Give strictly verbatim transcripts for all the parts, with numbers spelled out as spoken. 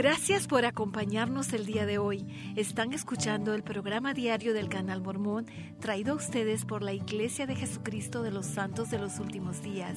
Gracias por acompañarnos el día de hoy. Están escuchando el programa diario del Canal Mormón, traído a ustedes por la Iglesia de Jesucristo de los Santos de los Últimos Días.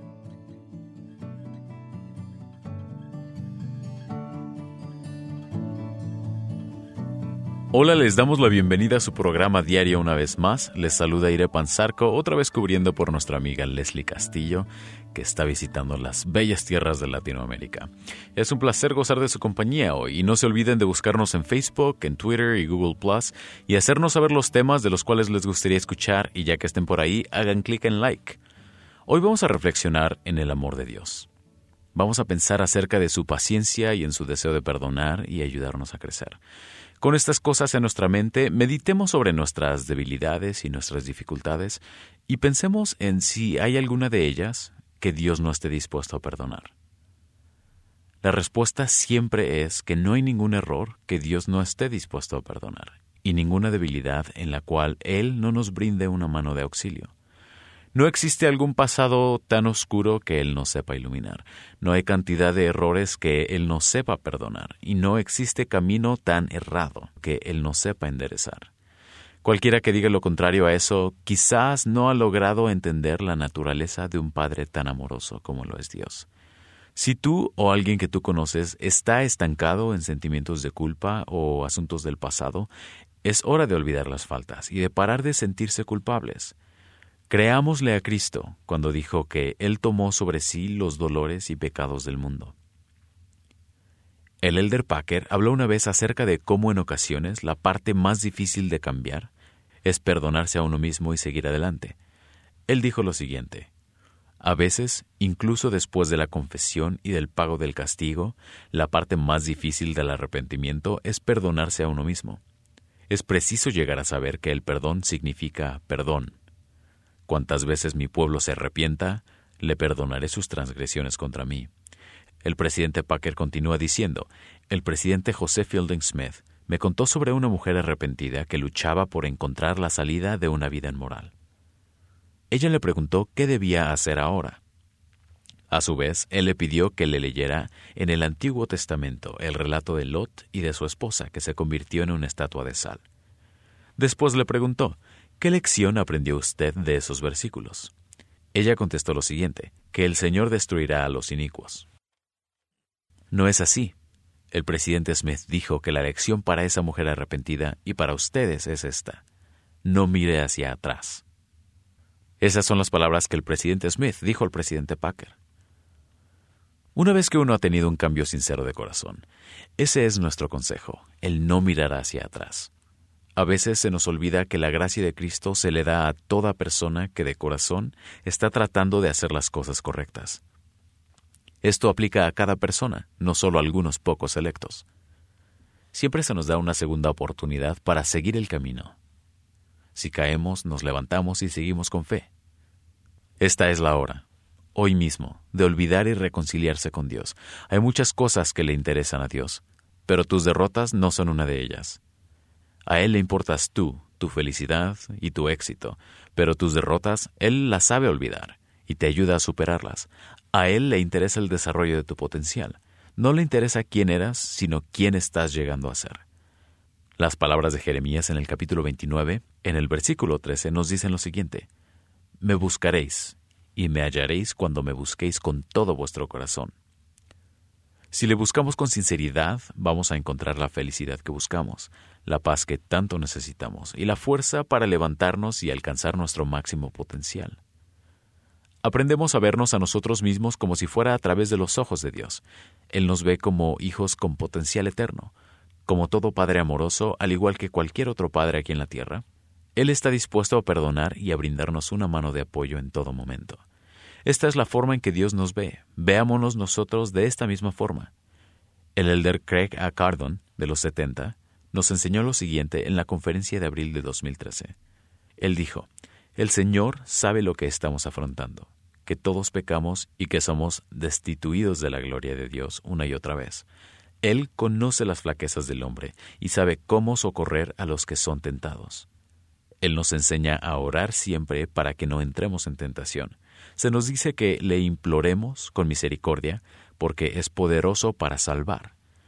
Hola, les damos la bienvenida a su programa diario una vez más. Les saluda Ire Panzarco, otra vez cubriendo por nuestra amiga Leslie Castillo, que está visitando las bellas tierras de Latinoamérica. Es un placer gozar de su compañía hoy, y no se olviden de buscarnos en Facebook, en Twitter y Google Plus, y hacernos saber los temas de los cuales les gustaría escuchar, y ya que estén por ahí, hagan clic en like. Hoy vamos a reflexionar en el amor de Dios. Vamos a pensar acerca de su paciencia y en su deseo de perdonar y ayudarnos a crecer. Con estas cosas en nuestra mente, meditemos sobre nuestras debilidades y nuestras dificultades y pensemos en si hay alguna de ellas que Dios no esté dispuesto a perdonar. La respuesta siempre es que no hay ningún error que Dios no esté dispuesto a perdonar y ninguna debilidad en la cual Él no nos brinde una mano de auxilio. No existe algún pasado tan oscuro que Él no sepa iluminar. No hay cantidad de errores que Él no sepa perdonar. Y no existe camino tan errado que Él no sepa enderezar. Cualquiera que diga lo contrario a eso, quizás no ha logrado entender la naturaleza de un Padre tan amoroso como lo es Dios. Si tú o alguien que tú conoces está estancado en sentimientos de culpa o asuntos del pasado, es hora de olvidar las faltas y de parar de sentirse culpables. Creámosle a Cristo cuando dijo que Él tomó sobre sí los dolores y pecados del mundo. El Elder Packer habló una vez acerca de cómo en ocasiones la parte más difícil de cambiar es perdonarse a uno mismo y seguir adelante. Él dijo lo siguiente: a veces, incluso después de la confesión y del pago del castigo, la parte más difícil del arrepentimiento es perdonarse a uno mismo. Es preciso llegar a saber que el perdón significa perdón. Cuantas veces mi pueblo se arrepienta, le perdonaré sus transgresiones contra mí. El presidente Packer continúa diciendo, el presidente José Fielding Smith me contó sobre una mujer arrepentida que luchaba por encontrar la salida de una vida inmoral. Ella le preguntó qué debía hacer ahora. A su vez, él le pidió que le leyera en el Antiguo Testamento el relato de Lot y de su esposa, que se convirtió en una estatua de sal. Después le preguntó, ¿qué lección aprendió usted de esos versículos? Ella contestó lo siguiente, que el Señor destruirá a los inicuos. No es así. El presidente Smith dijo que la lección para esa mujer arrepentida y para ustedes es esta: no mire hacia atrás. Esas son las palabras que el presidente Smith dijo al presidente Packer. Una vez que uno ha tenido un cambio sincero de corazón, ese es nuestro consejo, el no mirar hacia atrás. A veces se nos olvida que la gracia de Cristo se le da a toda persona que de corazón está tratando de hacer las cosas correctas. Esto aplica a cada persona, no solo a algunos pocos electos. Siempre se nos da una segunda oportunidad para seguir el camino. Si caemos, nos levantamos y seguimos con fe. Esta es la hora, hoy mismo, de olvidar y reconciliarse con Dios. Hay muchas cosas que le interesan a Dios, pero tus derrotas no son una de ellas. A Él le importas tú, tu felicidad y tu éxito, pero tus derrotas Él las sabe olvidar y te ayuda a superarlas. A Él le interesa el desarrollo de tu potencial. No le interesa quién eras, sino quién estás llegando a ser. Las palabras de Jeremías en el capítulo veintinueve, en el versículo trece, nos dicen lo siguiente: me buscaréis y me hallaréis cuando me busquéis con todo vuestro corazón. Si le buscamos con sinceridad, vamos a encontrar la felicidad que buscamos, la paz que tanto necesitamos y la fuerza para levantarnos y alcanzar nuestro máximo potencial. Aprendemos a vernos a nosotros mismos como si fuera a través de los ojos de Dios. Él nos ve como hijos con potencial eterno. Como todo padre amoroso, al igual que cualquier otro padre aquí en la tierra, Él está dispuesto a perdonar y a brindarnos una mano de apoyo en todo momento. Esta es la forma en que Dios nos ve. Veámonos nosotros de esta misma forma. El elder Craig A. Cardon, de los setenta, nos enseñó lo siguiente en la conferencia de abril de dos mil trece. Él dijo, el Señor sabe lo que estamos afrontando, que todos pecamos y que somos destituidos de la gloria de Dios una y otra vez. Él conoce las flaquezas del hombre y sabe cómo socorrer a los que son tentados. Él nos enseña a orar siempre para que no entremos en tentación. Se nos dice que le imploremos con misericordia porque es poderoso para salvar.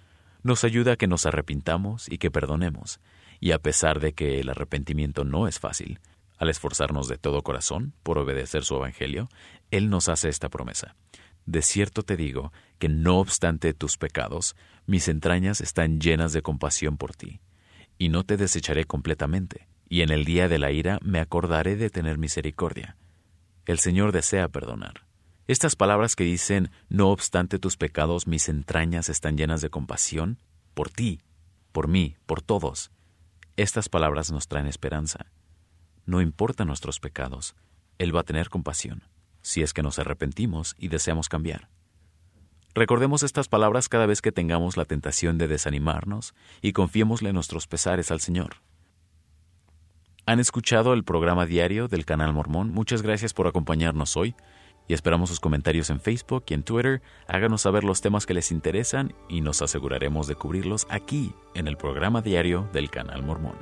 Nos ayuda a que nos arrepintamos y que perdonemos. Y a pesar de que el arrepentimiento no es fácil, al esforzarnos de todo corazón por obedecer su evangelio, Él nos hace esta promesa. De cierto te digo que no obstante tus pecados, mis entrañas están llenas de compasión por ti, y no te desecharé completamente, y en el día de la ira me acordaré de tener misericordia. El Señor desea perdonar. Estas palabras que dicen, no obstante tus pecados, mis entrañas están llenas de compasión, por ti, por mí, por todos. Estas palabras nos traen esperanza. No importa nuestros pecados, Él va a tener compasión, si es que nos arrepentimos y deseamos cambiar. Recordemos estas palabras cada vez que tengamos la tentación de desanimarnos y confiémosle nuestros pesares al Señor. ¿Han escuchado el programa diario del Canal Mormón? Muchas gracias por acompañarnos hoy y esperamos sus comentarios en Facebook y en Twitter. Háganos saber los temas que les interesan y nos aseguraremos de cubrirlos aquí en el programa diario del Canal Mormón.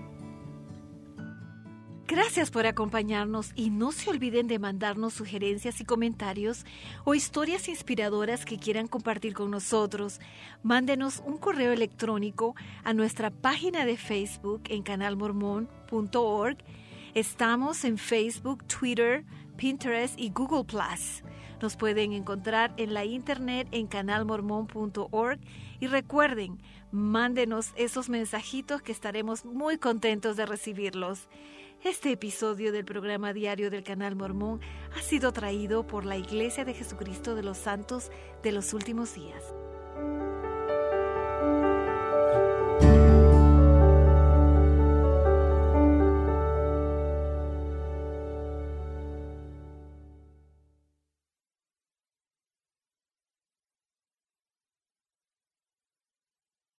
Gracias por acompañarnos y no se olviden de mandarnos sugerencias y comentarios o historias inspiradoras que quieran compartir con nosotros. Mándenos un correo electrónico a nuestra página de Facebook en canal mormón punto org. Estamos en Facebook, Twitter, Pinterest y Google plus. Nos pueden encontrar en la internet en canal mormón punto org y recuerden, mándenos esos mensajitos que estaremos muy contentos de recibirlos. Este episodio del programa diario del Canal Mormón ha sido traído por la Iglesia de Jesucristo de los Santos de los Últimos Días.